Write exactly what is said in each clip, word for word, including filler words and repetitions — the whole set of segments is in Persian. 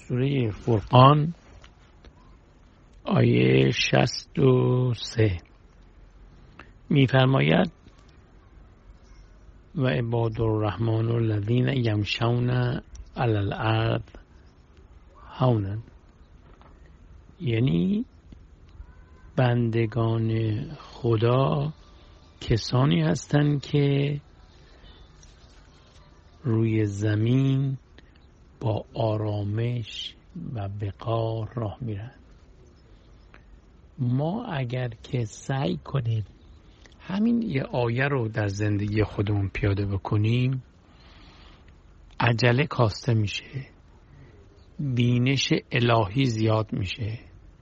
سوره فرقان آیه شصت و سه می‌فرماید و عباد الرحمن الذین یمشون علی الارض هونا، یعنی بندگان خدا کسانی هستند که روی زمین با آرامش و وقار راه میرن. ما اگر که سعی کنیم همین یه آیه رو در زندگی خودمون پیاده بکنیم، عجله کاسته میشه، بینش الهی زیاد میشه،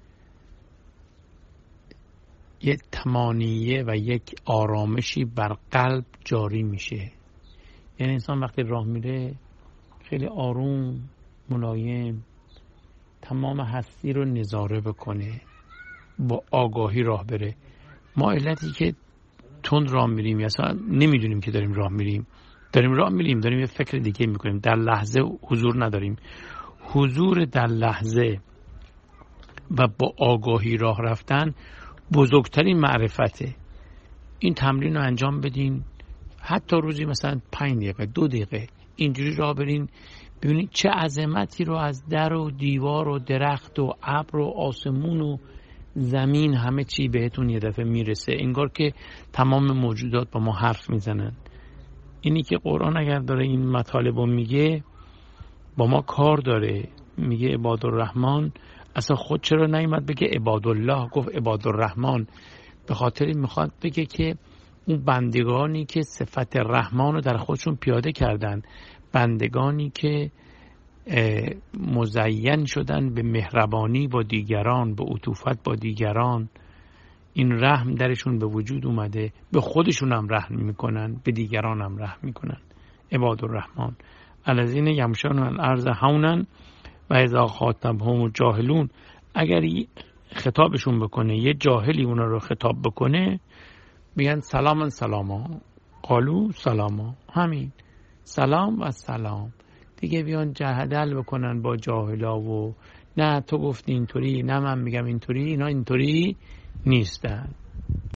یک طمانینه و یک آرامشی بر قلب جاری میشه. یعنی انسان وقتی راه میره خیلی آروم، ملایم، تمام هستی رو نظاره بکنه، با آگاهی راه بره. ما علتی که تند راه میریم یا اصلا نمیدونیم که داریم راه میریم، داریم راه میریم داریم یه فکر دیگه میکنیم، در لحظه حضور نداریم. حضور در لحظه و با آگاهی راه رفتن بزرگترین معرفته. این تمرین رو انجام بدین، حتی روزی مثلا پنج دقیقه دو دقیقه اینجوری راه برین، ببینید چه عظمتی رو از در و دیوار و درخت و ابر و آسمون و زمین همه چی بهتون یه دفعه میرسه، انگار که تمام موجودات با ما حرف میزنن. اینی که قرآن اگر داره این مطالب رو میگه با ما کار داره. میگه عباد الرحمن، اصلا خود چرا نیومد بگه عباد الله، گفت عباد الرحمن؟ به خاطر میخواد بگه که اون بندگانی که صفت رحمان رو در خودشون پیاده کردن، بندگانی که مزین شدن به مهربانی با دیگران، به عطوفت با دیگران، این رحم درشون به وجود اومده، به خودشون هم رحم میکنن، به دیگران هم رحم میکنن. عباد الرحمن الذین یمشون علی الارض هونا و اذا خاطبهم الجاهلون، اگر خطابشون بکنه یه جاهلی اونا رو خطاب بکنه میگن سلاما سلاما، قالو سلاما، همین سلام و سلام. دیگه بیان جهدل بکنن با جاهلا و نه تو گفتی اینطوری، نه من میگم اینطوری، اینا اینطوری نیستن.